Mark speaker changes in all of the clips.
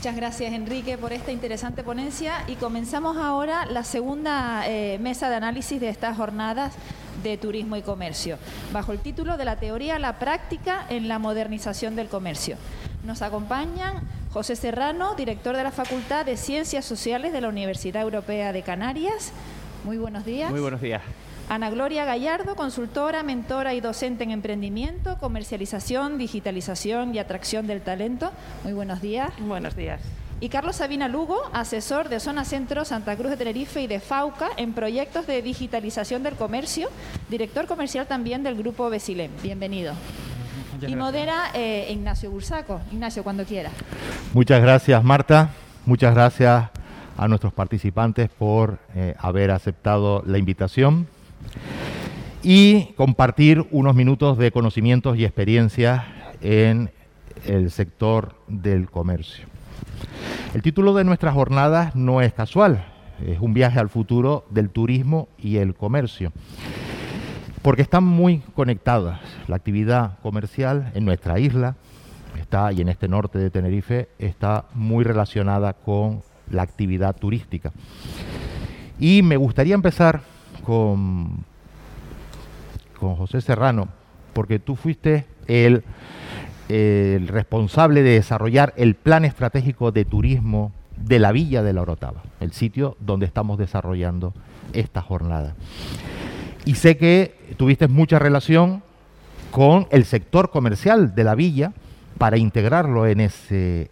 Speaker 1: Muchas gracias, Enrique, por esta interesante ponencia y comenzamos ahora la segunda mesa de análisis de estas jornadas de turismo y comercio, bajo el título de la teoría a la práctica en la modernización del comercio. Nos acompañan José Serrano, director de la Facultad de Ciencias Sociales de la Universidad Europea de Canarias. Muy buenos días.
Speaker 2: Muy buenos días.
Speaker 1: Ana Gloria Gallardo, consultora, mentora y docente en emprendimiento, comercialización, digitalización y atracción del talento. Muy buenos días.
Speaker 3: Buenos días.
Speaker 1: Y Carlos Sabina Lugo, asesor de Zona Centro, Santa Cruz de Tenerife y de FAUCA en proyectos de digitalización del comercio, director comercial también del Grupo Besilem. Bienvenido. Y modera Ignacio Bursaco. Ignacio, cuando quiera.
Speaker 4: Muchas gracias, Marta. Muchas gracias a nuestros participantes por haber aceptado la invitación y compartir unos minutos de conocimientos y experiencias en el sector del comercio. El título de nuestras jornadas no es casual, es un viaje al futuro del turismo y el comercio, porque están muy conectadas. La actividad comercial en nuestra isla y en este norte de Tenerife está muy relacionada con la actividad turística. Y me gustaría empezar con José Serrano, porque tú fuiste el responsable de desarrollar el plan estratégico de turismo de la Villa de la Orotava, el sitio donde estamos desarrollando esta jornada. Y sé que tuviste mucha relación con el sector comercial de la villa para integrarlo en ese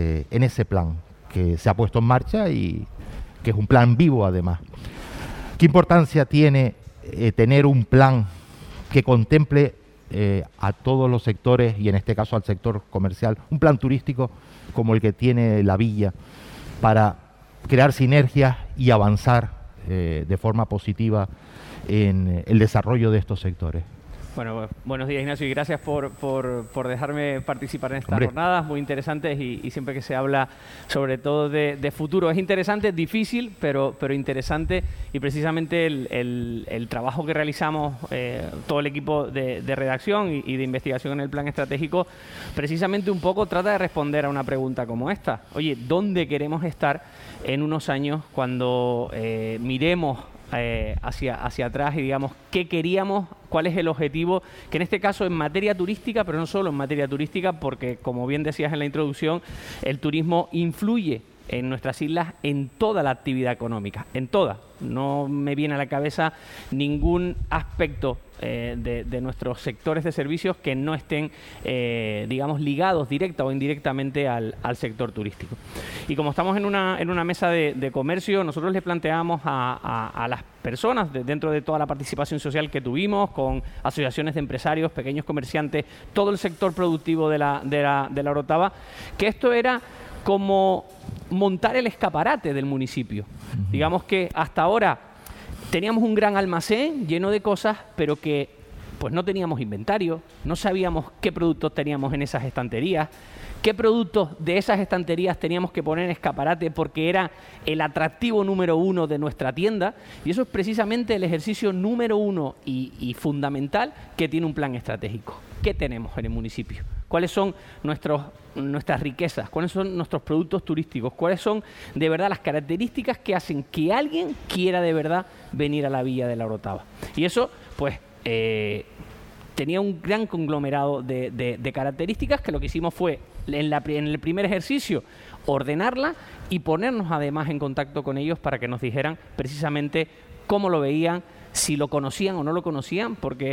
Speaker 4: plan que se ha puesto en marcha y que es un plan vivo además. ¿Qué importancia tiene tener un plan que contemple a todos los sectores y en este caso al sector comercial, un plan turístico como el que tiene la villa para crear sinergias y avanzar de forma positiva en el desarrollo de estos sectores?
Speaker 2: Bueno, buenos días, Ignacio, y gracias por dejarme participar en estas jornadas muy interesantes y siempre que se habla sobre todo de futuro. Es interesante, difícil, pero interesante, y precisamente el trabajo que realizamos todo el equipo de redacción y de investigación en el plan estratégico, precisamente un poco trata de responder a una pregunta como esta. Oye, ¿dónde queremos estar en unos años cuando miremos hacia atrás y digamos qué queríamos, cuál es el objetivo, que en este caso en materia turística, pero no solo en materia turística, porque como bien decías en la introducción, el turismo influye en nuestras islas en toda la actividad económica, en toda. No me viene a la cabeza ningún aspecto de nuestros sectores de servicios que no estén, digamos, ligados directa o indirectamente al sector turístico. Y como estamos en una mesa de comercio, nosotros les planteamos a las personas dentro de toda la participación social que tuvimos, con asociaciones de empresarios, pequeños comerciantes, todo el sector productivo de la Orotava, que esto era como montar el escaparate del municipio. Digamos que hasta ahora teníamos un gran almacén lleno de cosas, pero que pues no teníamos inventario, no sabíamos qué productos teníamos en esas estanterías, qué productos de esas estanterías teníamos que poner en escaparate porque era el atractivo número uno de nuestra tienda, y eso es precisamente el ejercicio número uno y fundamental que tiene un plan estratégico. ¿Qué tenemos en el municipio? ¿Cuáles son nuestras riquezas? ¿Cuáles son nuestros productos turísticos? ¿Cuáles son de verdad las características que hacen que alguien quiera de verdad venir a la Villa de la Orotava? Y eso, pues, tenía un gran conglomerado de características que lo que hicimos fue, en el primer ejercicio, ordenarla y ponernos además en contacto con ellos para que nos dijeran precisamente cómo lo veían, si lo conocían o no lo conocían, porque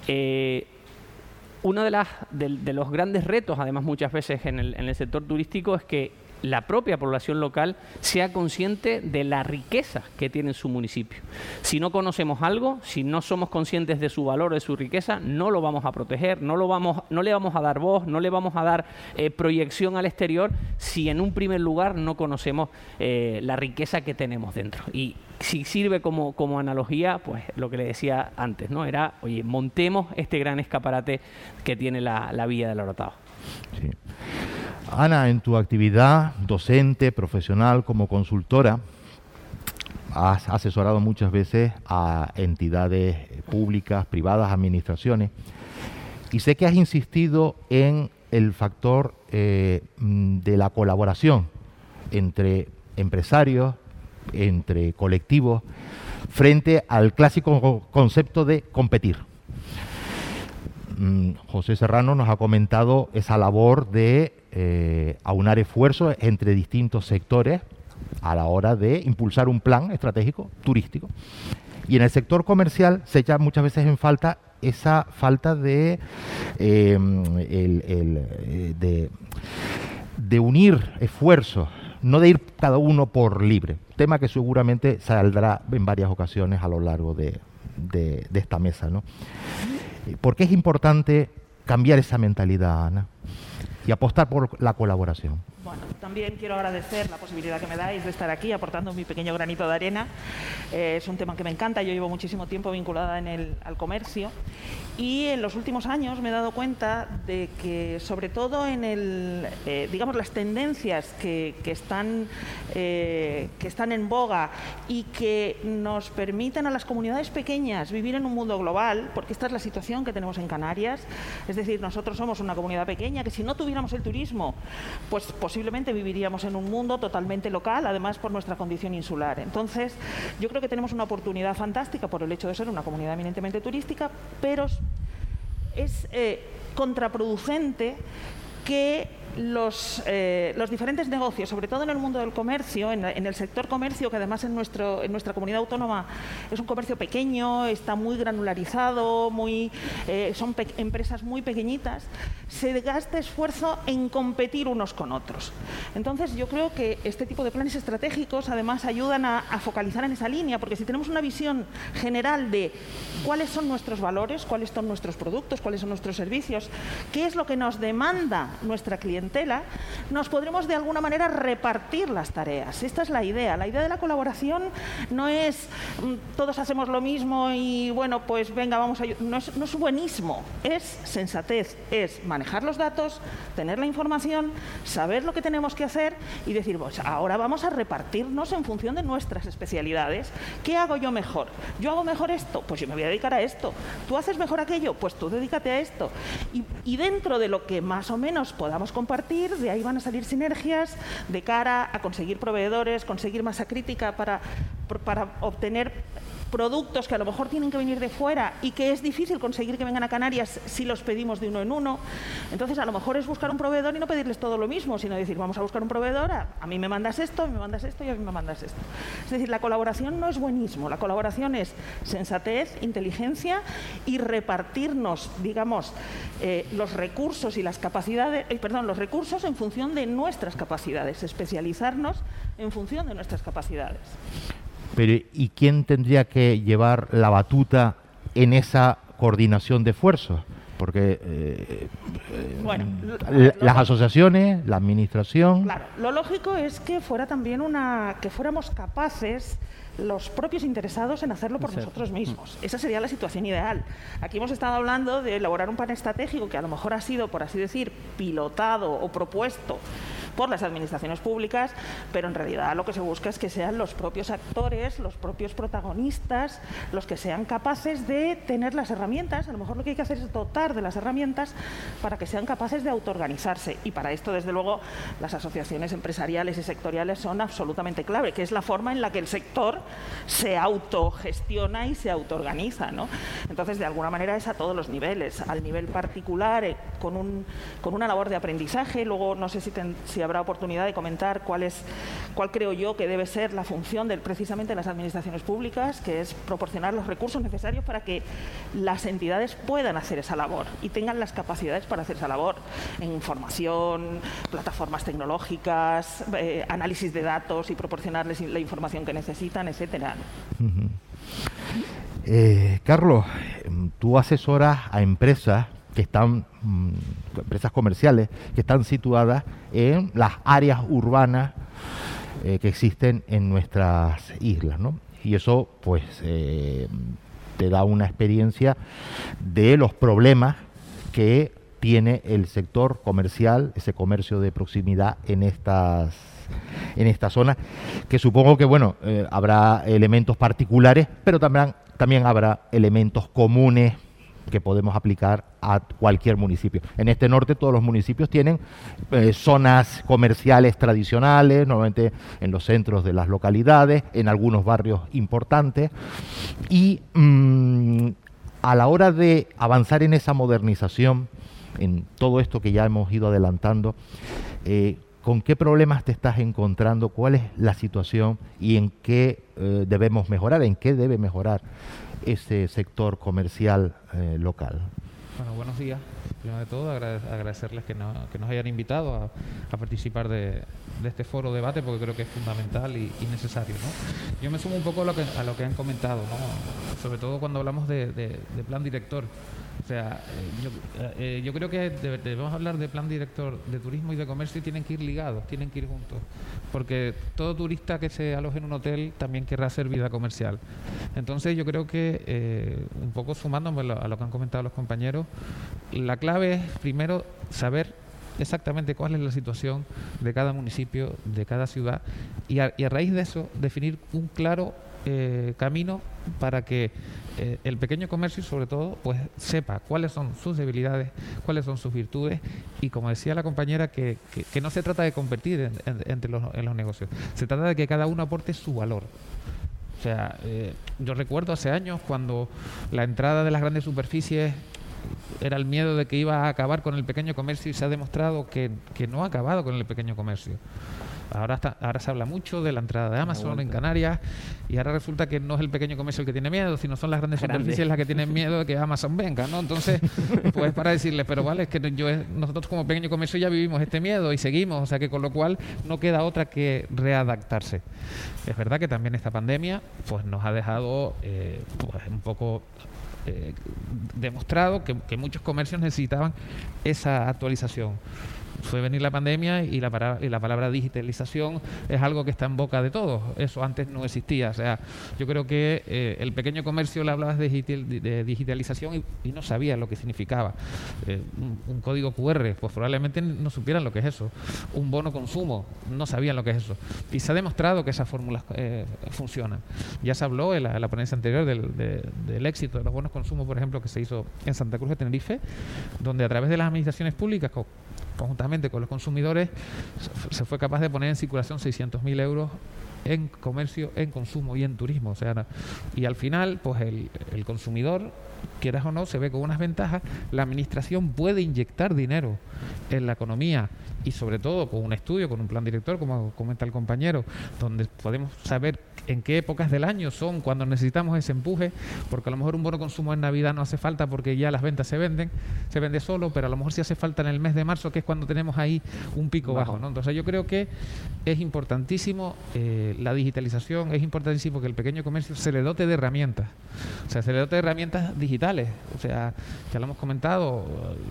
Speaker 2: uno de los grandes retos, además muchas veces en el sector turístico, es que la propia población local sea consciente de la riqueza que tiene su municipio. Si no conocemos algo, si no somos conscientes de su valor, de su riqueza, no lo vamos a proteger, no le vamos a dar voz, no le vamos a dar proyección al exterior si en un primer lugar no conocemos la riqueza que tenemos dentro. Y si sirve como analogía, pues lo que le decía antes, ¿no? Era, oye, montemos este gran escaparate que tiene la Villa de la Orotava.
Speaker 4: Sí. Ana, en tu actividad docente, profesional, como consultora, has asesorado muchas veces a entidades públicas, privadas, administraciones, y sé que has insistido en el factor de la colaboración entre empresarios, entre colectivos, frente al clásico concepto de competir. José Serrano nos ha comentado esa labor de aunar esfuerzos entre distintos sectores a la hora de impulsar un plan estratégico turístico. Y en el sector comercial se echa muchas veces en falta esa falta de unir esfuerzos, no de ir cada uno por libre, tema que seguramente saldrá en varias ocasiones a lo largo de esta mesa, ¿no? ¿Por qué es importante cambiar esa mentalidad, Ana, y apostar por la colaboración?
Speaker 3: Bueno, también quiero agradecer la posibilidad que me dais de estar aquí aportando mi pequeño granito de arena. Es un tema que me encanta, yo llevo muchísimo tiempo vinculada al comercio y en los últimos años me he dado cuenta de que, sobre todo en digamos, las tendencias que están en boga y que nos permiten a las comunidades pequeñas vivir en un mundo global, porque esta es la situación que tenemos en Canarias, es decir, nosotros somos una comunidad pequeña que si no tuviéramos el turismo, pues posiblemente viviríamos en un mundo totalmente local, además por nuestra condición insular. Entonces, yo creo que tenemos una oportunidad fantástica por el hecho de ser una comunidad eminentemente turística, pero es contraproducente que los diferentes negocios, sobre todo en el mundo del comercio, en el sector comercio, que además en nuestra comunidad autónoma es un comercio pequeño, está muy granularizado, son empresas muy pequeñitas, se gasta esfuerzo en competir unos con otros. Entonces yo creo que este tipo de planes estratégicos además ayudan a focalizar en esa línea, porque si tenemos una visión general de cuáles son nuestros valores, cuáles son nuestros productos, cuáles son nuestros servicios, qué es lo que nos demanda nuestra clientela, nos podremos de alguna manera repartir las tareas. Esta es la idea. La idea de la colaboración no es todos hacemos lo mismo y bueno, pues venga, vamos a... No es buenismo, es sensatez, es manejar los datos, tener la información, saber lo que tenemos que hacer y decir, pues ahora vamos a repartirnos en función de nuestras especialidades. ¿Qué hago yo mejor? Yo hago mejor esto, pues yo me voy a dedicar a esto. ¿Tú haces mejor aquello? Pues tú dedícate a esto. Y dentro de lo que más o menos podamos compartir, de ahí van a salir sinergias de cara a conseguir proveedores, conseguir masa crítica para obtener productos que a lo mejor tienen que venir de fuera y que es difícil conseguir que vengan a Canarias si los pedimos de uno en uno. Entonces, a lo mejor es buscar un proveedor y no pedirles todo lo mismo, sino decir, vamos a buscar un proveedor, a mí me mandas esto, me mandas esto y a mí me mandas esto. Es decir, la colaboración no es buenismo, la colaboración es sensatez, inteligencia y repartirnos, digamos, los recursos y las capacidades, los recursos en función de nuestras capacidades, especializarnos en función de nuestras capacidades.
Speaker 4: Pero ¿y quién tendría que llevar la batuta en esa coordinación de esfuerzos? Porque las asociaciones, la administración...
Speaker 3: Claro, lo lógico es que fuera también que fuéramos capaces los propios interesados en hacerlo por nosotros mismos. Esa sería la situación ideal. Aquí hemos estado hablando de elaborar un plan estratégico que a lo mejor ha sido, por así decir, pilotado o propuesto por las administraciones públicas, pero en realidad lo que se busca es que sean los propios actores, los propios protagonistas, los que sean capaces de tener las herramientas. A lo mejor lo que hay que hacer es dotar de las herramientas para que sean capaces de autoorganizarse. Y para esto, desde luego, las asociaciones empresariales y sectoriales son absolutamente clave, que es la forma en la que el sector se autogestiona y se autoorganiza, ¿no? Entonces, de alguna manera es a todos los niveles. Al nivel particular, con una labor de aprendizaje. Luego, no sé si habrá oportunidad de comentar cuál creo yo que debe ser la función precisamente de las administraciones públicas, que es proporcionar los recursos necesarios para que las entidades puedan hacer esa labor y tengan las capacidades para hacer esa labor en información, plataformas tecnológicas, análisis de datos y proporcionarles la información que necesitan, etcétera.
Speaker 4: Carlos, tú asesoras a empresas que están, empresas comerciales que están situadas en las áreas urbanas que existen en nuestras islas, ¿no? Y eso, pues, te da una experiencia de los problemas que tiene el sector comercial, ese comercio de proximidad en estas zonas, que supongo que, bueno, habrá elementos particulares, pero también habrá elementos comunes que podemos aplicar a cualquier municipio. En este norte todos los municipios tienen zonas comerciales tradicionales, normalmente en los centros de las localidades, en algunos barrios importantes, y a la hora de avanzar en esa modernización, en todo esto que ya hemos ido adelantando, ¿con qué problemas te estás encontrando? ¿Cuál es la situación y en qué debemos mejorar? ¿En qué debe mejorar ese sector comercial local?
Speaker 5: Bueno, buenos días. Primero de todo, agradecerles que nos hayan invitado a participar de este foro debate, porque creo que es fundamental y necesario, ¿no? Yo me sumo un poco a lo que han comentado, ¿no? Sobre todo cuando hablamos de plan director. O sea, yo creo que debemos hablar de plan director de turismo y de comercio, y tienen que ir ligados, tienen que ir juntos, porque todo turista que se aloje en un hotel también querrá hacer vida comercial. Entonces yo creo que, un poco sumándome a lo que han comentado los compañeros, la clave es primero saber exactamente cuál es la situación de cada municipio, de cada ciudad, y a raíz de eso definir un claro camino para que el pequeño comercio, sobre todo, pues sepa cuáles son sus debilidades, cuáles son sus virtudes, y como decía la compañera, que no se trata de competir en los negocios, se trata de que cada uno aporte su valor. O sea, yo recuerdo hace años cuando la entrada de las grandes superficies era el miedo de que iba a acabar con el pequeño comercio, y se ha demostrado que no ha acabado con el pequeño comercio. Ahora se habla mucho de la entrada de Amazon en Canarias, y ahora resulta que no es el pequeño comercio el que tiene miedo, sino son las grandes superficies las que tienen miedo de que Amazon venga, ¿no? Entonces, pues para decirles, pero vale, es que nosotros como pequeño comercio ya vivimos este miedo y seguimos, o sea que con lo cual no queda otra que readaptarse. Es verdad que también esta pandemia pues nos ha dejado pues un poco demostrado que muchos comercios necesitaban esa actualización. Fue venir la pandemia y la palabra digitalización es algo que está en boca de todos. Eso antes no existía. O sea, yo creo que el pequeño comercio le hablabas de digitalización y no sabía lo que significaba. Un código QR, pues probablemente no supieran lo que es eso. Un bono consumo, no sabían lo que es eso. Y se ha demostrado que esas fórmulas funcionan. Ya se habló en la ponencia anterior del éxito de los bonos consumo, por ejemplo, que se hizo en Santa Cruz de Tenerife, donde a través de las administraciones públicas, conjuntamente con los consumidores, se fue capaz de poner en circulación 600.000 euros en comercio, en consumo y en turismo. O sea, y al final, pues el consumidor, quieras o no, se ve con unas ventajas. La administración puede inyectar dinero en la economía, y sobre todo con un estudio, con un plan director, como comenta el compañero, donde podemos saber en qué épocas del año son cuando necesitamos ese empuje, porque a lo mejor un bono consumo en Navidad no hace falta porque ya las ventas se vende solo, pero a lo mejor sí hace falta en el mes de marzo, que es cuando tenemos ahí un pico bajo, ¿no? Entonces yo creo que es importantísimo la digitalización, es importantísimo que el pequeño comercio se le dote de herramientas, o sea, se le dote de herramientas digitales. O sea, ya lo hemos comentado,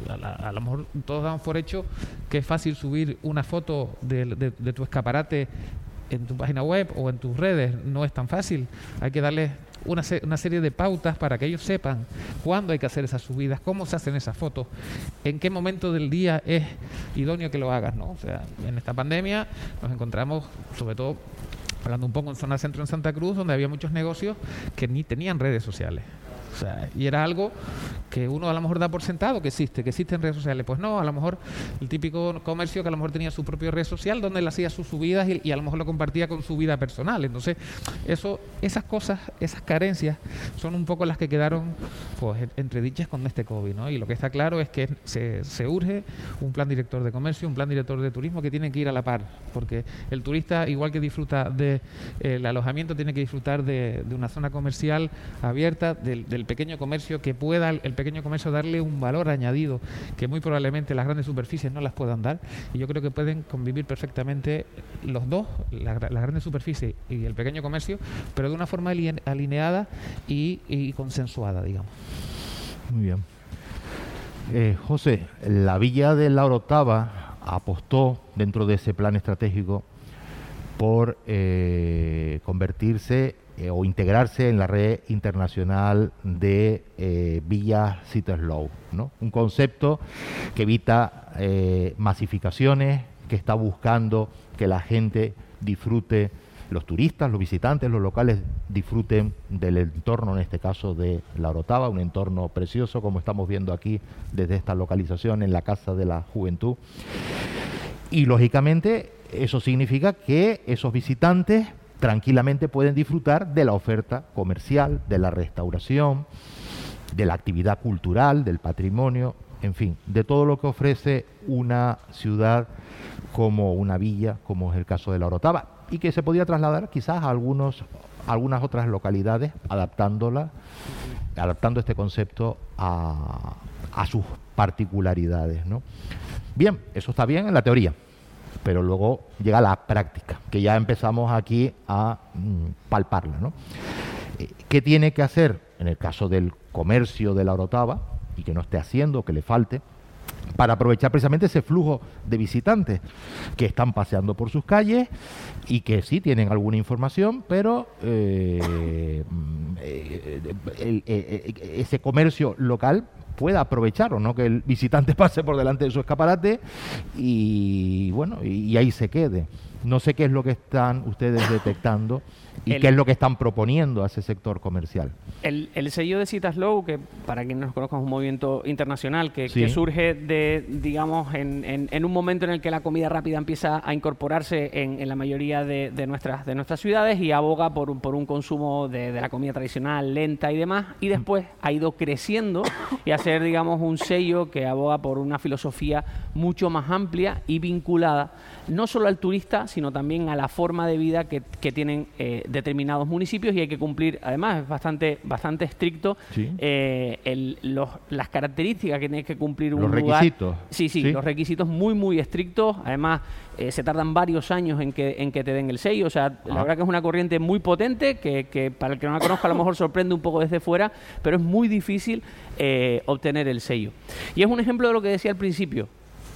Speaker 5: a lo mejor todos damos por hecho que es fácil subir una foto de tu escaparate en tu página web o en tus redes. No es tan fácil. Hay que darles una serie de pautas para que ellos sepan cuándo hay que hacer esas subidas, cómo se hacen esas fotos, en qué momento del día es idóneo que lo hagas, ¿no? O sea, en esta pandemia nos encontramos, sobre todo hablando un poco en zona centro en Santa Cruz, donde había muchos negocios que ni tenían redes sociales. O sea, y era algo que uno a lo mejor da por sentado que existen redes sociales. Pues no, a lo mejor el típico comercio que a lo mejor tenía su propia red social donde él hacía sus subidas y a lo mejor lo compartía con su vida personal. Entonces, esas cosas, esas carencias son un poco las que quedaron pues entredichas con este COVID, ¿no? Y lo que está claro es que se urge un plan director de comercio, un plan director de turismo que tiene que ir a la par, porque el turista, igual que disfruta del alojamiento, tiene que disfrutar de una zona comercial abierta, del pequeño comercio, que pueda el pequeño comercio darle un valor añadido que muy probablemente las grandes superficies no las puedan dar. Y yo creo que pueden convivir perfectamente los dos, las grandes superficies y el pequeño comercio, pero de una forma alineada y consensuada, digamos.
Speaker 4: Muy bien. José, la Villa de la Orotava apostó dentro de ese plan estratégico por convertirse o integrarse en la red internacional de villas Sit Slow, ¿no? Un concepto que evita masificaciones, que está buscando que la gente disfrute los turistas, los visitantes, los locales disfruten del entorno, en este caso de La Orotava, un entorno precioso como estamos viendo aquí desde esta localización en la Casa de la Juventud. Y lógicamente eso significa que esos visitantes tranquilamente pueden disfrutar de la oferta comercial, de la restauración, de la actividad cultural, del patrimonio, en fin, de todo lo que ofrece una ciudad como una villa, como es el caso de La Orotava, y que se podía trasladar quizás a algunas otras localidades, adaptando este concepto a sus particularidades, ¿no? Bien, eso está bien en la teoría, pero luego llega la práctica, que ya empezamos aquí a palparla, ¿no? ¿Qué tiene que hacer en el caso del comercio de La Orotava, y que no esté haciendo, que le falte, para aprovechar precisamente ese flujo de visitantes que están paseando por sus calles y que sí tienen alguna información, pero ese comercio local pueda aprovecharlo, no que el visitante pase por delante de su escaparate y bueno, y ahí se quede? No sé qué es lo que están ustedes detectando y qué es lo que están proponiendo a ese sector comercial.
Speaker 2: El sello de Cita Slow, que para quien no nos conozca es un movimiento internacional que surge de, digamos, en un momento en el que la comida rápida empieza a incorporarse en la mayoría de nuestras ciudades y aboga por un consumo de la comida tradicional, lenta y demás, y después ha ido creciendo y a ser, digamos, un sello que aboga por una filosofía mucho más amplia y vinculada no solo al turista, sino también a la forma de vida que tienen determinados municipios, y hay que cumplir, además es bastante estricto, las características que tiene que cumplir un lugar.
Speaker 4: Los requisitos.
Speaker 2: Sí, los requisitos muy estrictos, además se tardan varios años en que te den el sello, o sea, la verdad que es una corriente muy potente, que para el que no la conozca a lo mejor sorprende un poco desde fuera, pero es muy difícil obtener el sello. Y es un ejemplo de lo que decía al principio.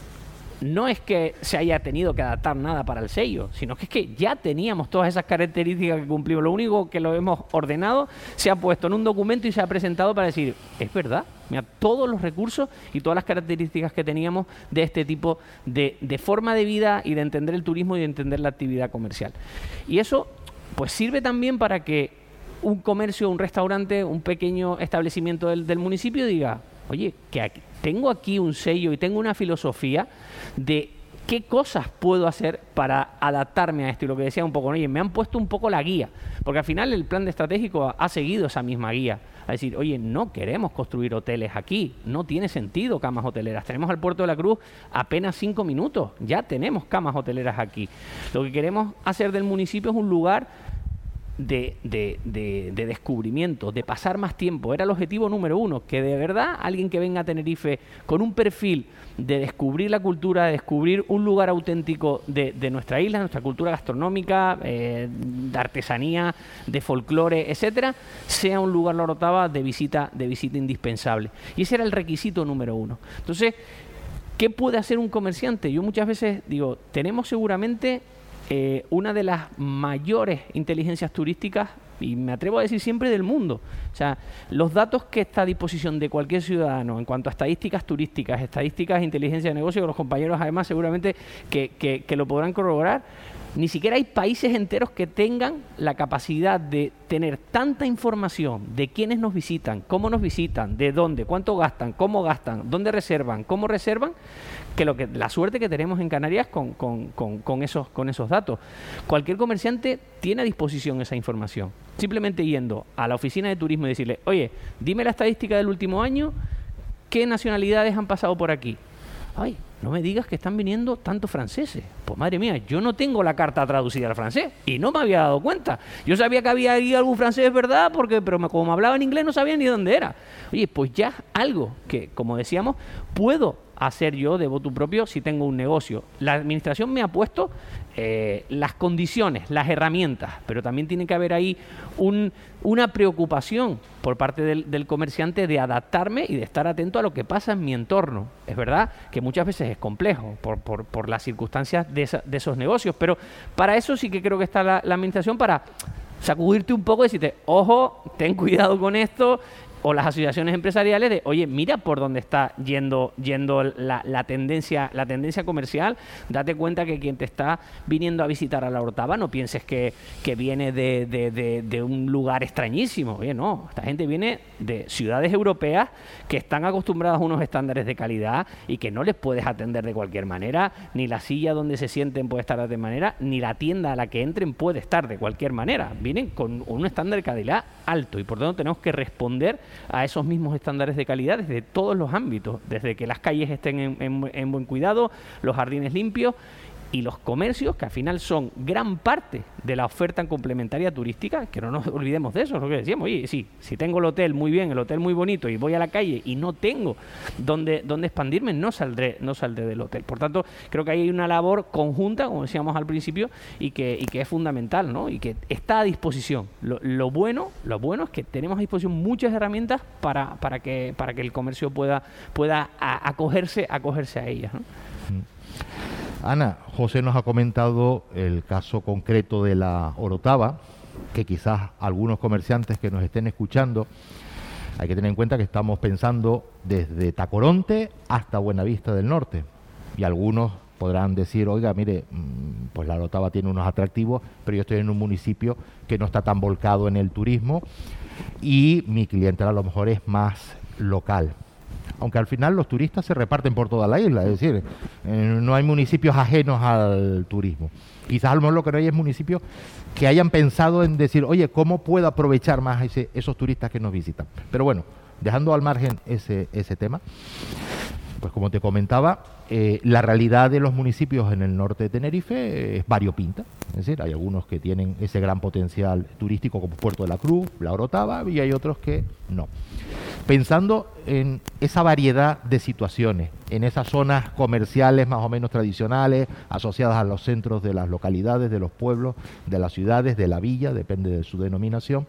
Speaker 2: No es que se haya tenido que adaptar nada para el sello, sino que es que ya teníamos todas esas características que cumplimos. Lo único que lo hemos ordenado, se ha puesto en un documento y se ha presentado para decir, es verdad, mira, todos los recursos y todas las características que teníamos de este tipo de forma de vida y de entender el turismo y de entender la actividad comercial. Y eso pues sirve también para que un comercio, un restaurante, un pequeño establecimiento del municipio diga, oye, que tengo aquí un sello y tengo una filosofía de qué cosas puedo hacer para adaptarme a esto. Y lo que decía un poco, oye, me han puesto un poco la guía, porque al final el plan de estratégico ha seguido esa misma guía. A decir, oye, no queremos construir hoteles aquí, no tiene sentido camas hoteleras. Tenemos al Puerto de la Cruz apenas 5 minutos, ya tenemos camas hoteleras aquí. Lo que queremos hacer del municipio es un lugar de descubrimiento, de pasar más tiempo. Era el objetivo número 1, que de verdad alguien que venga a Tenerife con un perfil de descubrir la cultura, de descubrir un lugar auténtico de nuestra isla, nuestra cultura gastronómica, de artesanía, de folclore, etcétera, sea un lugar, La Orotava, de visita indispensable. Y ese era el requisito número 1. Entonces, ¿qué puede hacer un comerciante? Yo muchas veces digo, tenemos seguramente una de las mayores inteligencias turísticas, y me atrevo a decir siempre, del mundo. O sea, los datos que está a disposición de cualquier ciudadano en cuanto a estadísticas turísticas, estadísticas de inteligencia de negocio, que los compañeros además seguramente que lo podrán corroborar, ni siquiera hay países enteros que tengan la capacidad de tener tanta información de quiénes nos visitan, cómo nos visitan, de dónde, cuánto gastan, cómo gastan, dónde reservan, cómo reservan, que la suerte que tenemos en Canarias con esos datos. Cualquier comerciante tiene a disposición esa información. Simplemente yendo a la oficina de turismo y decirle, oye, dime la estadística del último año, ¿qué nacionalidades han pasado por aquí? Ay, no me digas que están viniendo tantos franceses. Pues madre mía, yo no tengo la carta traducida al francés y no me había dado cuenta. Yo sabía que había ahí algún francés, ¿verdad? Pero como me hablaba en inglés no sabía ni dónde era. Oye, pues ya algo que, como decíamos, puedo hacer yo de voto propio si tengo un negocio. La administración me ha puesto las condiciones, las herramientas, pero también tiene que haber ahí una preocupación por parte del comerciante de adaptarme y de estar atento a lo que pasa en mi entorno. Es verdad que muchas veces es complejo por las circunstancias de esos negocios, pero para eso sí que creo que está la administración, para sacudirte un poco y decirte, ojo, ten cuidado con esto, o las asociaciones empresariales de, oye, mira por dónde está yendo la tendencia comercial, date cuenta que quien te está viniendo a visitar a La Orotava no pienses que viene de un lugar extrañísimo. Oye, no, esta gente viene de ciudades europeas que están acostumbradas a unos estándares de calidad y que no les puedes atender de cualquier manera, ni la silla donde se sienten puede estar de manera, ni la tienda a la que entren puede estar de cualquier manera. Vienen con un estándar de calidad alto y por tanto tenemos que responder a esos mismos estándares de calidad desde todos los ámbitos, desde que las calles estén en buen cuidado, los jardines limpios y los comercios, que al final son gran parte de la oferta complementaria turística, que no nos olvidemos de eso, es lo que decíamos. Oye, sí, si tengo el hotel muy bien, el hotel muy bonito y voy a la calle y no tengo dónde expandirme, no saldré del hotel. Por tanto, creo que hay una labor conjunta, como decíamos al principio, y que es fundamental, ¿no? Y que está a disposición. Lo bueno es que tenemos a disposición muchas herramientas para que el comercio pueda acogerse a ellas, ¿no?
Speaker 4: Ana, José nos ha comentado el caso concreto de La Orotava, que quizás algunos comerciantes que nos estén escuchando, hay que tener en cuenta que estamos pensando desde Tacoronte hasta Buenavista del Norte. Y algunos podrán decir, oiga, mire, pues La Orotava tiene unos atractivos, pero yo estoy en un municipio que no está tan volcado en el turismo y mi clientela a lo mejor es más local. Aunque al final los turistas se reparten por toda la isla, es decir, no hay municipios ajenos al turismo. Quizás a lo mejor lo que no hay es municipios que hayan pensado en decir, oye, ¿cómo puedo aprovechar más esos turistas que nos visitan? Pero bueno, dejando al margen ese tema, pues como te comentaba, la realidad de los municipios en el norte de Tenerife es variopinta. Es decir, hay algunos que tienen ese gran potencial turístico como Puerto de la Cruz, La Orotava, y hay otros que no. Pensando en esa variedad de situaciones, en esas zonas comerciales más o menos tradicionales, asociadas a los centros de las localidades, de los pueblos, de las ciudades, de la villa, depende de su denominación,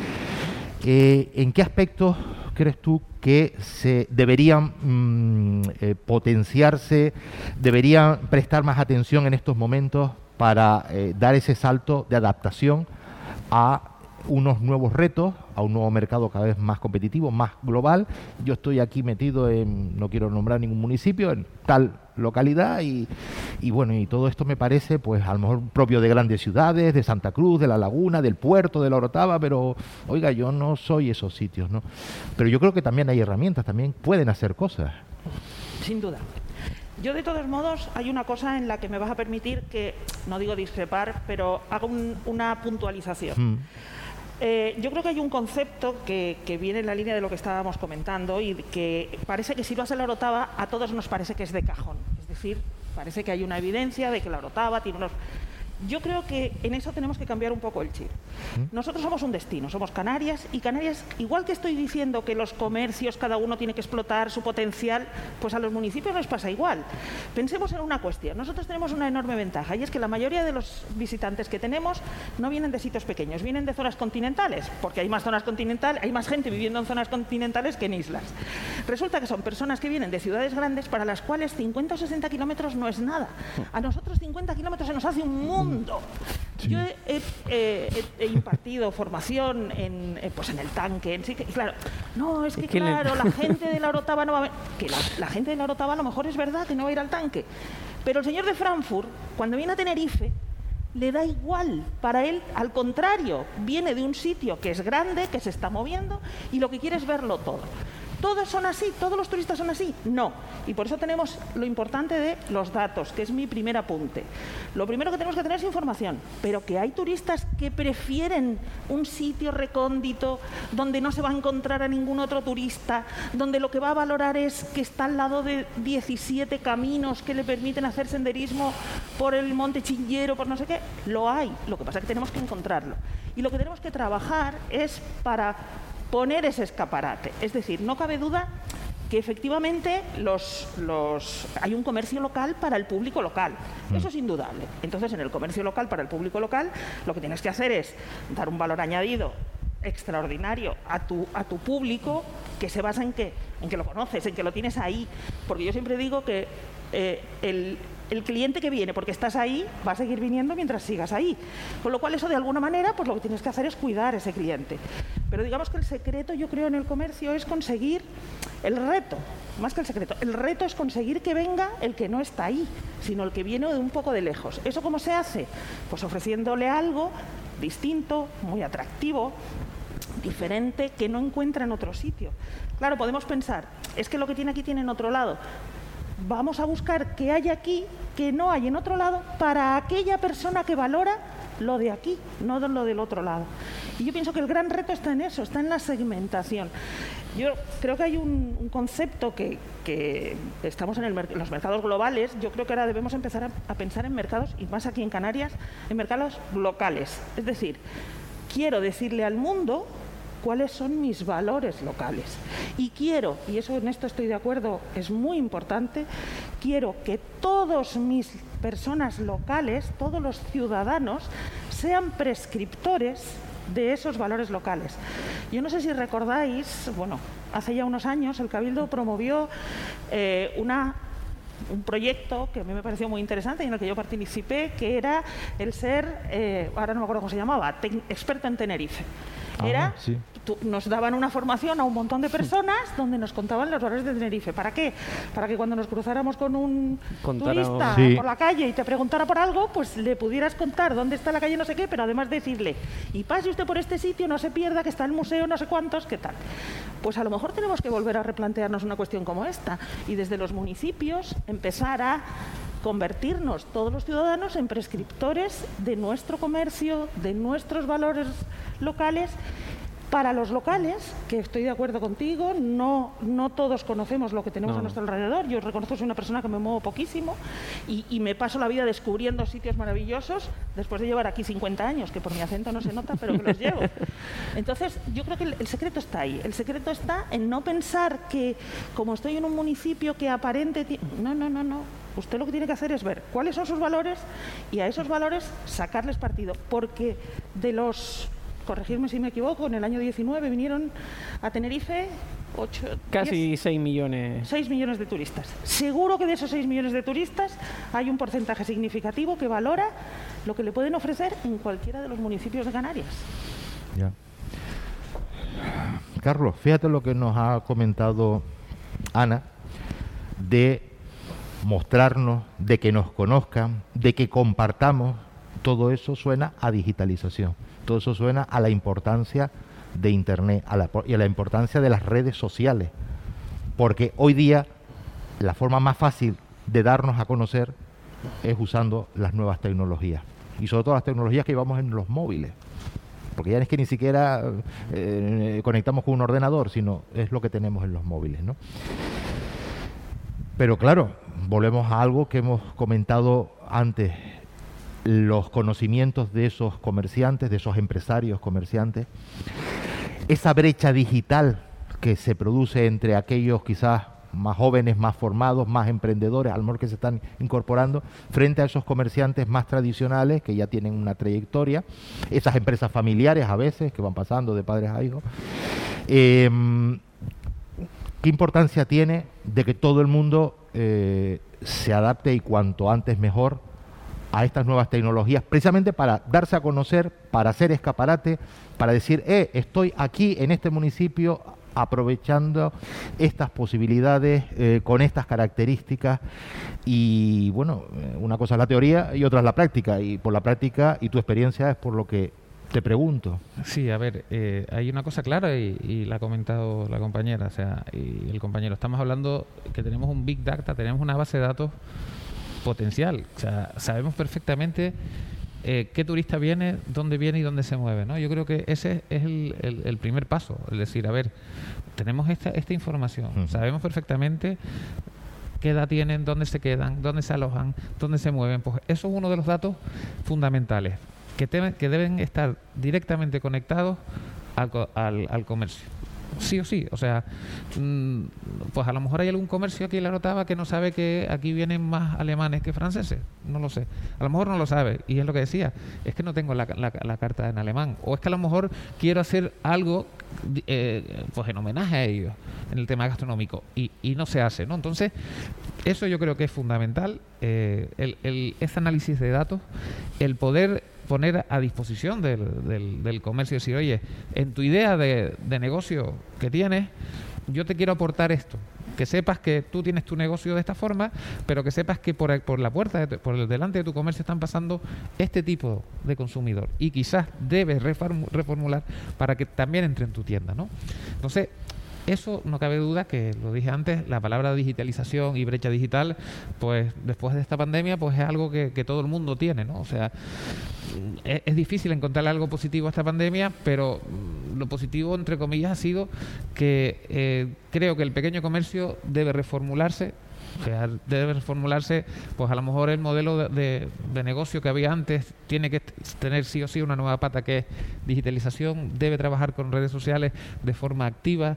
Speaker 4: ¿en qué aspectos crees tú que se deberían potenciarse, deberían prestar más atención en estos momentos para dar ese salto de adaptación a unos nuevos retos, a un nuevo mercado cada vez más competitivo, más global? Yo estoy aquí metido en, no quiero nombrar ningún municipio, en tal localidad y bueno, y todo esto me parece pues a lo mejor propio de grandes ciudades, de Santa Cruz, de La Laguna, del puerto, de La Orotava, pero oiga, yo no soy esos sitios, ¿no? Pero yo creo que también hay herramientas, también pueden hacer cosas.
Speaker 3: Sin duda. Yo, de todos modos, hay una cosa en la que me vas a permitir que, no digo discrepar, pero hago una puntualización. Yo creo que hay un concepto que viene en la línea de lo que estábamos comentando y que parece que si vas a La Orotava a todos nos parece que es de cajón. Es decir, parece que hay una evidencia de que La Orotava tiene unos... Yo creo que en eso tenemos que cambiar un poco el chip. Nosotros somos un destino, somos Canarias, y Canarias, igual que estoy diciendo que los comercios, cada uno tiene que explotar su potencial, pues a los municipios les pasa igual. Pensemos en una cuestión. Nosotros tenemos una enorme ventaja, y es que la mayoría de los visitantes que tenemos no vienen de sitios pequeños, vienen de zonas continentales, porque hay más zonas continentales, hay más gente viviendo en zonas continentales que en islas. Resulta que son personas que vienen de ciudades grandes para las cuales 50 o 60 kilómetros no es nada. A nosotros 50 kilómetros se nos hace un mundo. Sí. Yo he impartido formación en el tanque, en sí, que, claro, no, es que claro, la gente de La Orotava no va a ver, que la gente de La Orotava a lo mejor es verdad que no va a ir al tanque, pero el señor de Frankfurt, cuando viene a Tenerife, le da igual, para él, al contrario, viene de un sitio que es grande, que se está moviendo y lo que quiere es verlo todo. ¿Todos son así? ¿Todos los turistas son así? No. Y por eso tenemos lo importante de los datos, que es mi primer apunte. Lo primero que tenemos que tener es información, pero que hay turistas que prefieren un sitio recóndito, donde no se va a encontrar a ningún otro turista, donde lo que va a valorar es que está al lado de 17 caminos que le permiten hacer senderismo por el Monte Chillero, por no sé qué. Lo hay. Lo que pasa es que tenemos que encontrarlo. Y lo que tenemos que trabajar es para poner ese escaparate. Es decir, no cabe duda que efectivamente hay un comercio local para el público local. Eso es indudable. Entonces, en el comercio local para el público local, lo que tienes que hacer es dar un valor añadido extraordinario a tu público, que se basa en que lo conoces, en que lo tienes ahí. Porque yo siempre digo que el cliente que viene porque estás ahí va a seguir viniendo mientras sigas ahí. Con lo cual eso de alguna manera pues lo que tienes que hacer es cuidar a ese cliente. Pero digamos que el secreto, yo creo, en el comercio es conseguir el reto, más que el secreto. El reto es conseguir que venga el que no está ahí, sino el que viene de un poco de lejos. ¿Eso cómo se hace? Pues ofreciéndole algo distinto, muy atractivo, diferente, que no encuentra en otro sitio. Claro, podemos pensar, es que lo que tiene aquí tiene en otro lado. Vamos a buscar qué hay aquí que no hay en otro lado para aquella persona que valora lo de aquí, no lo del otro lado. Y yo pienso que el gran reto está en eso, está en la segmentación. Yo creo que hay un concepto que estamos en los mercados globales. Yo creo que ahora debemos empezar a pensar en mercados, y más aquí en Canarias, en mercados locales. Es decir, quiero decirle al mundo cuáles son mis valores locales. Y quiero, y eso en esto estoy de acuerdo, es muy importante, quiero que todas mis personas locales, todos los ciudadanos, sean prescriptores de esos valores locales. Yo no sé si recordáis, bueno, hace ya unos años el Cabildo promovió un proyecto que a mí me pareció muy interesante y en el que yo participé, que era el ser, ahora no me acuerdo cómo se llamaba, experto en Tenerife. Era,
Speaker 4: sí.
Speaker 3: Nos daban una formación a un montón de personas donde nos contaban los valores de Tenerife. ¿Para qué? Para que cuando nos cruzáramos con un turista por la calle y te preguntara por algo, pues le pudieras contar dónde está la calle no sé qué, pero además decirle, y pase usted por este sitio, no se pierda, que está el museo no sé cuántos, ¿qué tal? Pues a lo mejor tenemos que volver a replantearnos una cuestión como esta y desde los municipios empezar a convertirnos todos los ciudadanos en prescriptores de nuestro comercio, de nuestros valores locales. Para los locales, que estoy de acuerdo contigo, no todos conocemos lo que tenemos a nuestro alrededor. Yo reconozco que soy una persona que me muevo poquísimo y me paso la vida descubriendo sitios maravillosos después de llevar aquí 50 años, que por mi acento no se nota, pero que los llevo. Entonces, yo creo que el secreto está ahí. El secreto está en no pensar que, como estoy en un municipio que aparente... No. Usted lo que tiene que hacer es ver cuáles son sus valores y a esos valores sacarles partido. Porque corregirme si me equivoco, en el año 19 vinieron a Tenerife
Speaker 2: casi 6 millones.
Speaker 3: 6 millones de turistas. Seguro que de esos 6 millones de turistas hay un porcentaje significativo que valora lo que le pueden ofrecer en cualquiera de los municipios de Canarias.
Speaker 4: Ya. Carlos, fíjate lo que nos ha comentado Ana, de mostrarnos, de que nos conozcan, de que compartamos. Todo eso suena a digitalización, todo eso suena a la importancia de Internet y a la importancia de las redes sociales, porque hoy día la forma más fácil de darnos a conocer es usando las nuevas tecnologías, y sobre todo las tecnologías que llevamos en los móviles, porque ya es que ni siquiera conectamos con un ordenador, sino es lo que tenemos en los móviles, ¿no? Pero claro, volvemos a algo que hemos comentado antes, los conocimientos de esos comerciantes, de esos empresarios comerciantes, esa brecha digital que se produce entre aquellos quizás más jóvenes, más formados, más emprendedores, a lo mejor que se están incorporando, frente a esos comerciantes más tradicionales que ya tienen una trayectoria, esas empresas familiares a veces que van pasando de padres a hijos. ¿Qué importancia tiene de que todo el mundo se adapte y cuanto antes mejor a estas nuevas tecnologías, precisamente para darse a conocer, para hacer escaparate, para decir, estoy aquí en este municipio aprovechando estas posibilidades, con estas características? Y bueno, una cosa es la teoría y otra es la práctica, y por la práctica y tu experiencia es por lo que te pregunto.
Speaker 5: Sí, a ver, hay una cosa clara y la ha comentado la compañera, o sea, y el compañero. Estamos hablando que tenemos un Big Data, tenemos una base de datos potencial. O sea, sabemos perfectamente qué turista viene y dónde se mueve, ¿no? Yo creo que ese es el primer paso. Es decir, a ver, tenemos esta información, sabemos perfectamente qué edad tienen, dónde se quedan, dónde se alojan, dónde se mueven. Pues eso es uno de los datos fundamentales que deben estar directamente conectados al comercio. O sí o sí. O sea, pues a lo mejor hay algún comercio aquí en La Orotava que no sabe que aquí vienen más alemanes que franceses. No lo sé. A lo mejor no lo sabe. Y es lo que decía. Es que no tengo la carta en alemán. O es que a lo mejor quiero hacer algo pues en homenaje a ellos en el tema gastronómico. Y no se hace, ¿no? Entonces, eso yo creo que es fundamental. Ese análisis de datos, el poder poner a disposición del comercio y decir, oye, en tu idea de negocio que tienes, yo te quiero aportar esto. Que sepas que tú tienes tu negocio de esta forma, pero que sepas que por la puerta, por el delante de tu comercio están pasando este tipo de consumidor. Y quizás debes reformular para que también entre en tu tienda, ¿no? Entonces, eso no cabe duda que, lo dije antes, la palabra digitalización y brecha digital, pues después de esta pandemia, pues es algo que todo el mundo tiene, ¿no? O sea, es difícil encontrar algo positivo a esta pandemia, pero lo positivo, entre comillas, ha sido que creo que el pequeño comercio debe reformularse. O sea, debe reformularse, pues a lo mejor el modelo de negocio que había antes tiene que tener sí o sí una nueva pata, que es digitalización, debe trabajar con redes sociales de forma activa,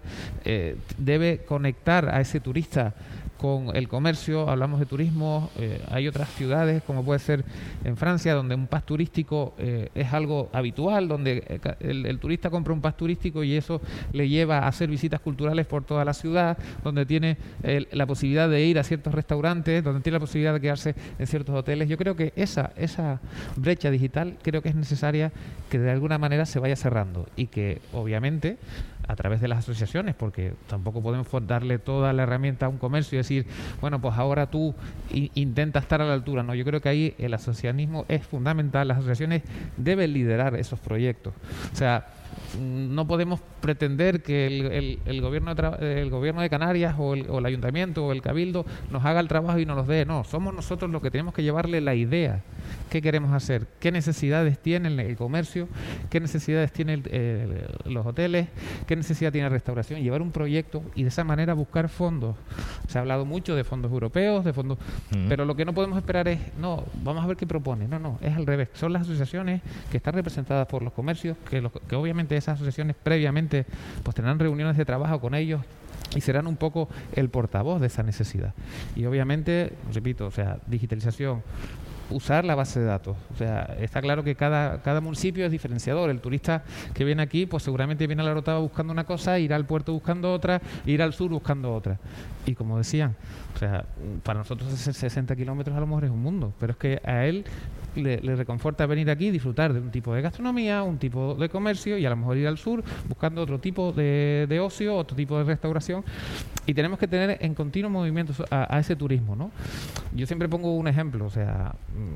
Speaker 5: debe conectar a ese turista con el comercio. Hablamos de turismo, hay otras ciudades como puede ser en Francia, donde un pass turístico es algo habitual, donde el turista compra un pass turístico y eso le lleva a hacer visitas culturales por toda la ciudad, donde tiene la posibilidad de ir a ciertos restaurantes, donde tiene la posibilidad de quedarse en ciertos hoteles. Yo creo que esa brecha digital creo que es necesaria que de alguna manera se vaya cerrando, y que obviamente a través de las asociaciones, porque tampoco podemos darle toda la herramienta a un comercio y decir, bueno, pues ahora tú intenta estar a la altura. No, yo creo que ahí el asociacionismo es fundamental. Las asociaciones deben liderar esos proyectos. O sea, no podemos pretender que el gobierno de Canarias o el ayuntamiento o el cabildo nos haga el trabajo y nos los dé. No, somos nosotros los que tenemos que llevarle la idea. ¿Qué queremos hacer? ¿Qué necesidades tiene el comercio? ¿Qué necesidades tienen los hoteles? ¿Qué necesidad tiene la restauración? Llevar un proyecto y de esa manera buscar fondos. Se ha hablado mucho de fondos europeos, de fondos, pero lo que no podemos esperar es, no, vamos a ver qué propone. No, es al revés. Son las asociaciones que están representadas por los comercios, que obviamente esas asociaciones previamente pues tendrán reuniones de trabajo con ellos y serán un poco el portavoz de esa necesidad. Y obviamente, repito, o sea, digitalización, usar la base de datos. O sea, está claro que cada municipio es diferenciador. El turista que viene aquí, pues seguramente viene a La Orotava buscando una cosa, irá al puerto buscando otra, irá al sur buscando otra. Y como decían, o sea, para nosotros 60 kilómetros a lo mejor es un mundo, pero es que a él le reconforta venir aquí y disfrutar de un tipo de gastronomía, un tipo de comercio, y a lo mejor ir al sur buscando otro tipo de ocio, otro tipo de restauración. Y tenemos que tener en continuo movimiento a ese turismo, ¿no? Yo siempre pongo un ejemplo, o sea,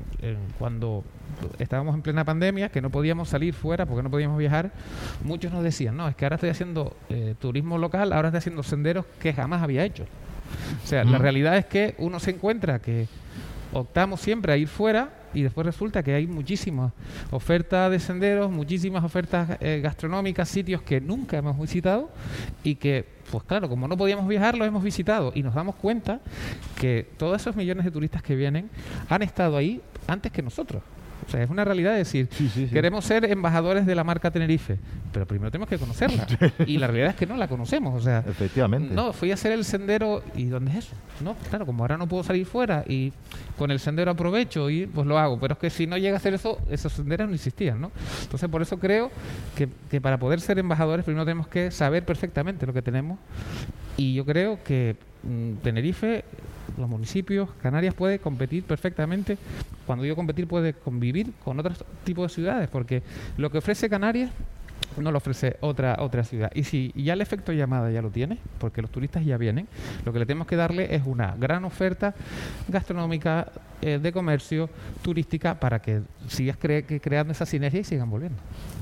Speaker 5: cuando estábamos en plena pandemia, que no podíamos salir fuera porque no podíamos viajar, muchos nos decían, no, es que ahora estoy haciendo turismo local, ahora estoy haciendo senderos que jamás había hecho. O sea, la realidad es que uno se encuentra que optamos siempre a ir fuera y después resulta que hay muchísimas ofertas de senderos, muchísimas ofertas gastronómicas, sitios que nunca hemos visitado y que, pues claro, como no podíamos viajar, los hemos visitado y nos damos cuenta que todos esos millones de turistas que vienen han estado ahí antes que nosotros. O sea, es una realidad decir, sí. Queremos ser embajadores de la marca Tenerife, pero primero tenemos que conocerla. Y la realidad es que no la conocemos. O sea,
Speaker 4: efectivamente.
Speaker 5: No, fui a hacer el sendero y ¿dónde es eso? No, claro, como ahora no puedo salir fuera y con el sendero aprovecho y pues lo hago. Pero es que si no llega a hacer eso, esos senderos no existían, ¿no? Entonces, por eso creo que para poder ser embajadores primero tenemos que saber perfectamente lo que tenemos. Y yo creo que Tenerife, los municipios, Canarias puede competir perfectamente. Cuando digo competir, puede convivir con otros tipos de ciudades, porque lo que ofrece Canarias no lo ofrece otra ciudad. Y si ya el efecto llamada ya lo tiene, porque los turistas ya vienen, lo que le tenemos que darle es una gran oferta gastronómica, de comercio, turística, para que sigas creando esa sinergia y sigan volviendo.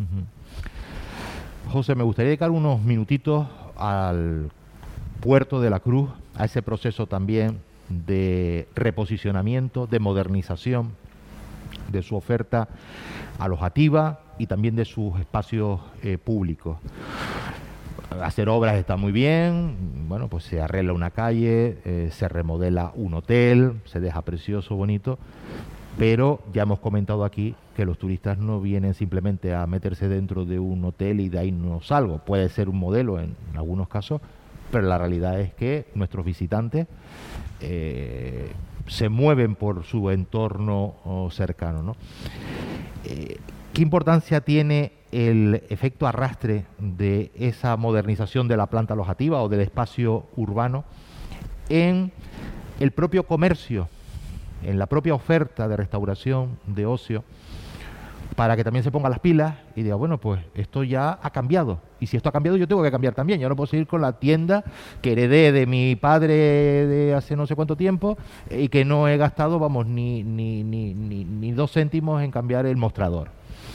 Speaker 4: José, me gustaría dedicar unos minutitos al Puerto de la Cruz, a ese proceso también de reposicionamiento, de modernización de su oferta alojativa y también de sus espacios públicos. Hacer obras está muy bien, bueno, pues se arregla una calle, se remodela un hotel, se deja precioso, bonito, pero ya hemos comentado aquí que los turistas no vienen simplemente a meterse dentro de un hotel y de ahí no salgo. Puede ser un modelo en algunos casos, pero la realidad es que nuestros visitantes se mueven por su entorno cercano, ¿no? ¿Qué importancia tiene el efecto arrastre de esa modernización de la planta alojativa o del espacio urbano en el propio comercio, en la propia oferta de restauración, de ocio, para que también se ponga las pilas y diga, bueno, pues esto ya ha cambiado, y si esto ha cambiado yo tengo que cambiar también? Yo no puedo seguir con la tienda que heredé de mi padre de hace no sé cuánto tiempo y que no he gastado, vamos, ni 2 céntimos en cambiar el mostrador.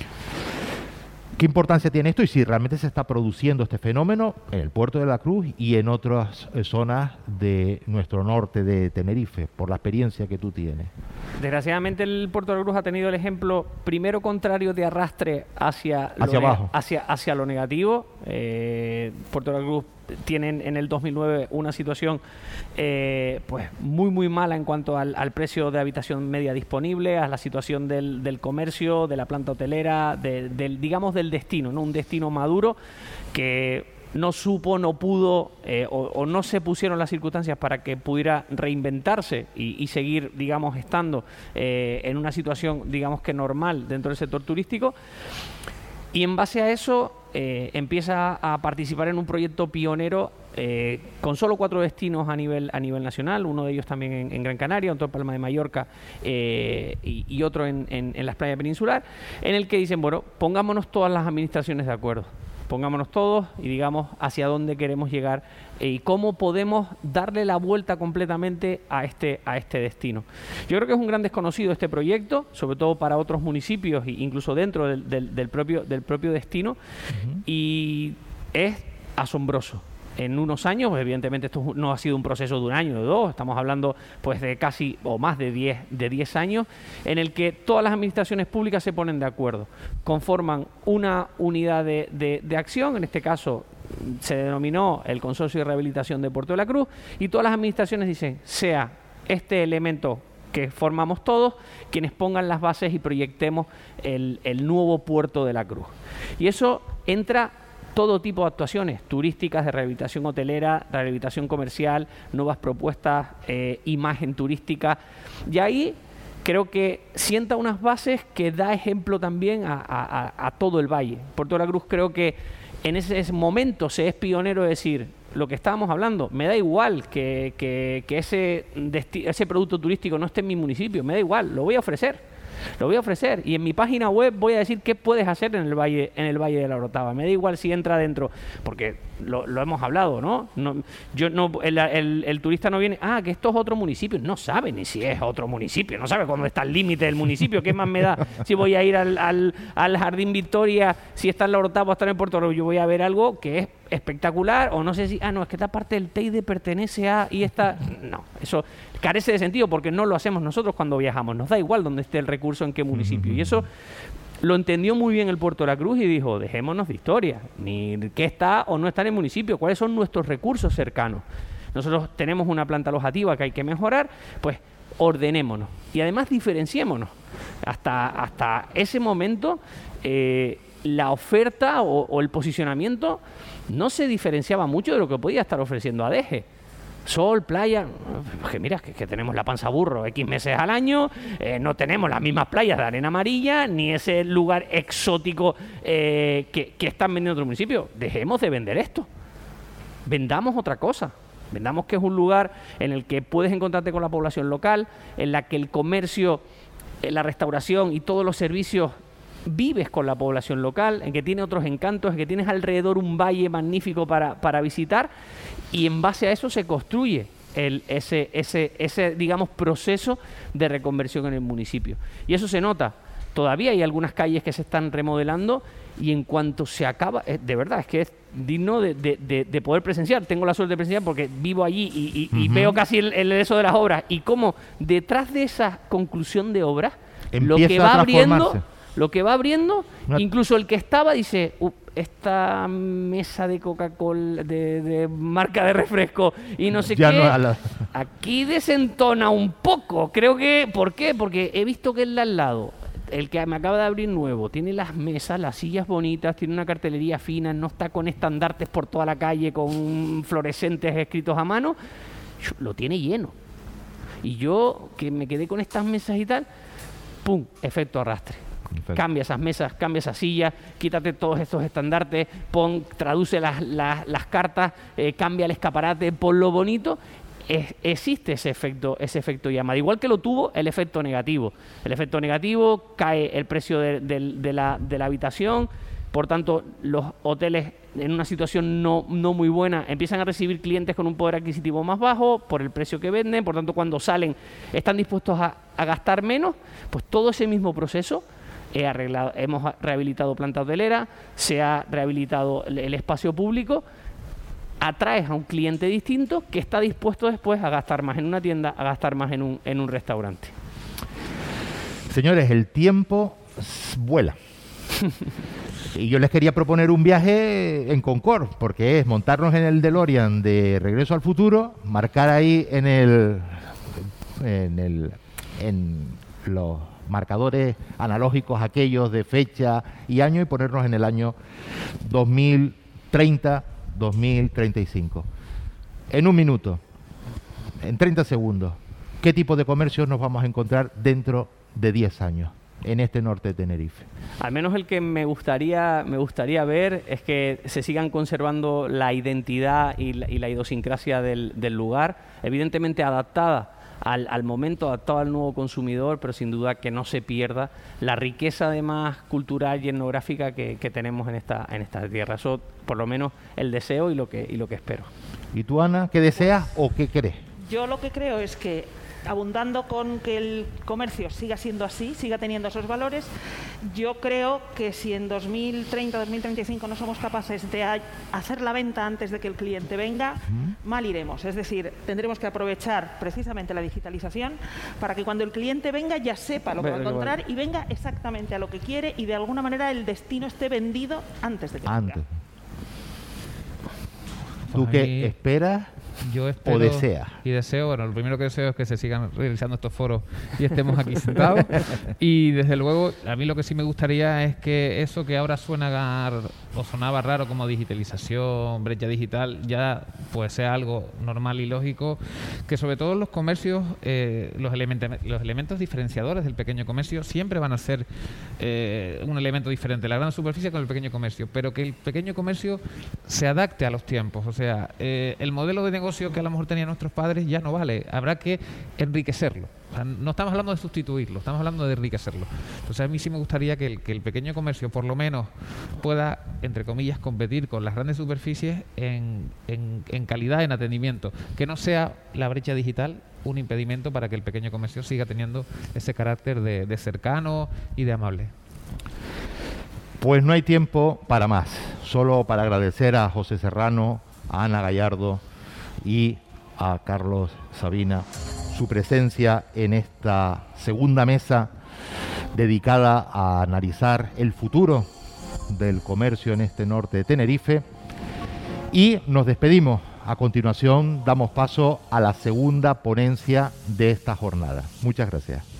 Speaker 4: ¿Qué importancia tiene esto y si realmente se está produciendo este fenómeno en el puerto de la Cruz y en otras zonas de nuestro norte de Tenerife, por la experiencia que tú tienes?
Speaker 2: Desgraciadamente el puerto de la Cruz ha tenido el ejemplo primero contrario de arrastre hacia
Speaker 4: abajo,
Speaker 2: hacia lo negativo. Puerto de la Cruz tienen en el 2009 una situación pues muy mala en cuanto al precio de habitación media disponible, a la situación del comercio, de la planta hotelera, digamos del destino, ¿no? Un destino maduro que no supo, no pudo o no se pusieron las circunstancias para que pudiera reinventarse y seguir, digamos, estando en una situación, digamos que normal dentro del sector turístico. Y en base a eso empieza a participar en un proyecto pionero con solo 4 destinos a nivel nacional, uno de ellos también en Gran Canaria, otro en Palma de Mallorca y otro en las playas peninsular, en el que dicen, bueno, pongámonos todas las administraciones de acuerdo. Pongámonos todos y digamos hacia dónde queremos llegar y cómo podemos darle la vuelta completamente a este destino. Yo creo que es un gran desconocido este proyecto, sobre todo para otros municipios e incluso dentro del propio destino, y es asombroso. En unos años, evidentemente esto no ha sido un proceso de un año o de 2, estamos hablando pues de casi o más de 10 años, en el que todas las administraciones públicas se ponen de acuerdo, conforman una unidad de acción, en este caso se denominó el Consorcio de Rehabilitación de Puerto de la Cruz, y todas las administraciones dicen, sea este elemento que formamos todos, quienes pongan las bases y proyectemos el nuevo Puerto de la Cruz. Y eso entra todo tipo de actuaciones turísticas, de rehabilitación hotelera, rehabilitación comercial, nuevas propuestas, imagen turística. Y ahí creo que sienta unas bases que da ejemplo también a todo el valle. Puerto de la Cruz creo que en ese momento se es pionero de decir, lo que estábamos hablando, me da igual que ese producto turístico no esté en mi municipio, me da igual, lo voy a ofrecer. Lo voy a ofrecer y en mi página web voy a decir qué puedes hacer en el Valle de la Orotava. Me da igual si entra dentro, porque lo hemos hablado, ¿no? El turista no viene, que esto es otro municipio. No sabe ni si es otro municipio, no sabe cuándo está el límite del municipio. ¿Qué más me da si voy a ir al Jardín Victoria, si está en la Orotava o está en el Puerto Rico? Yo voy a ver algo que es espectacular, o no sé si, no, es que esta parte del Teide pertenece a, y esta, no, eso carece de sentido porque no lo hacemos nosotros cuando viajamos, nos da igual dónde esté el recurso, en qué municipio, y eso lo entendió muy bien el Puerto de la Cruz y dijo, dejémonos de historia, ni qué está o no está en el municipio, cuáles son nuestros recursos cercanos. Nosotros tenemos una planta alojativa que hay que mejorar, pues ordenémonos y además diferenciémonos. Hasta ese momento la oferta o el posicionamiento no se diferenciaba mucho de lo que podía estar ofreciendo ADEGE. Sol, playa, que mira, que tenemos la Panza Burro X meses al año, no tenemos las mismas playas de arena amarilla, ni ese lugar exótico que están vendiendo en otro municipio. Dejemos de vender esto, vendamos otra cosa. Vendamos que es un lugar en el que puedes encontrarte con la población local, en la que el comercio, la restauración y todos los servicios vives con la población local, en que tiene otros encantos, en que tienes alrededor un valle magnífico para visitar, y en base a eso se construye ese digamos proceso de reconversión en el municipio. Y eso se nota. Todavía hay algunas calles que se están remodelando y en cuanto se acaba, de verdad, es que es digno de poder presenciar. Tengo la suerte de presenciar porque vivo allí y veo casi el eso de las obras, y cómo detrás de esa conclusión de obras lo que va abriendo lo que va abriendo, incluso el que estaba dice, esta mesa de Coca-Cola, de marca de refresco y no sé qué, aquí desentona un poco. Creo que, ¿por qué? Porque he visto que el de al lado, el que me acaba de abrir nuevo, tiene las mesas, las sillas bonitas, tiene una cartelería fina, no está con estandartes por toda la calle, con fluorescentes escritos a mano, lo tiene lleno. Y yo, que me quedé con estas mesas y tal, ¡pum!, efecto arrastre. Perfecto. Cambia esas mesas, cambia esas sillas, quítate todos estos estandartes, traduce las cartas, cambia el escaparate, ponlo bonito. Existe ese efecto llamada, igual que lo tuvo el efecto negativo. El efecto negativo, cae el precio de la habitación, por tanto los hoteles en una situación no muy buena empiezan a recibir clientes con un poder adquisitivo más bajo por el precio que venden, por tanto cuando salen están dispuestos a gastar menos. Pues todo ese mismo proceso hemos rehabilitado planta hotelera, se ha rehabilitado el espacio público. Atraes a un cliente distinto que está dispuesto después a gastar más en una tienda, a gastar más en un restaurante.
Speaker 4: Señores, el tiempo vuela. Y yo les quería proponer un viaje en Concorde, porque es montarnos en el DeLorean de Regreso al Futuro, marcar ahí en los marcadores analógicos aquellos de fecha y año y ponernos en el año 2030, 2035. En un minuto, en 30 segundos, ¿qué tipo de comercios nos vamos a encontrar dentro de 10 años en este norte de Tenerife?
Speaker 2: Al menos el que me gustaría ver es que se sigan conservando la identidad y la idiosincrasia del lugar, evidentemente adaptada al momento, adaptado al nuevo consumidor, pero sin duda que no se pierda la riqueza además cultural y etnográfica que tenemos en esta tierra. Eso por lo menos el deseo y lo que espero.
Speaker 4: ¿Y tú, Ana, qué deseas o qué crees?
Speaker 3: Yo lo que creo es que, abundando con que el comercio siga siendo así, siga teniendo esos valores, yo creo que si en 2030, 2035 no somos capaces de hacer la venta antes de que el cliente venga, mal iremos. Es decir, tendremos que aprovechar precisamente la digitalización para que cuando el cliente venga ya sepa lo que va a encontrar y venga exactamente a lo que quiere y de alguna manera el destino esté vendido antes de que venga.
Speaker 4: ¿Tú qué esperas?
Speaker 5: Yo espero
Speaker 4: o desea.
Speaker 5: Y deseo, bueno, lo primero que deseo es que se sigan realizando estos foros y estemos aquí sentados. Y desde luego, a mí lo que sí me gustaría es que eso que ahora sonaba raro como digitalización, brecha digital, ya pues sea algo normal y lógico, que sobre todo en los comercios, los elementos diferenciadores del pequeño comercio siempre van a ser un elemento diferente, la gran superficie con el pequeño comercio, pero que el pequeño comercio se adapte a los tiempos. O sea, el modelo de negocio que a lo mejor tenían nuestros padres ya no vale, habrá que enriquecerlo. O sea, no estamos hablando de sustituirlo, estamos hablando de enriquecerlo. Entonces a mí sí me gustaría que el pequeño comercio por lo menos pueda, entre comillas, competir con las grandes superficies en calidad, en atendimiento, que no sea la brecha digital un impedimento para que el pequeño comercio siga teniendo ese carácter de cercano y de amable.
Speaker 4: Pues no hay tiempo para más, solo para agradecer a José Serrano, a Ana Gallardo y a Carlos Sabina su presencia en esta segunda mesa dedicada a analizar el futuro del comercio en este norte de Tenerife. Y nos despedimos. A continuación damos paso a la segunda ponencia de esta jornada. Muchas gracias.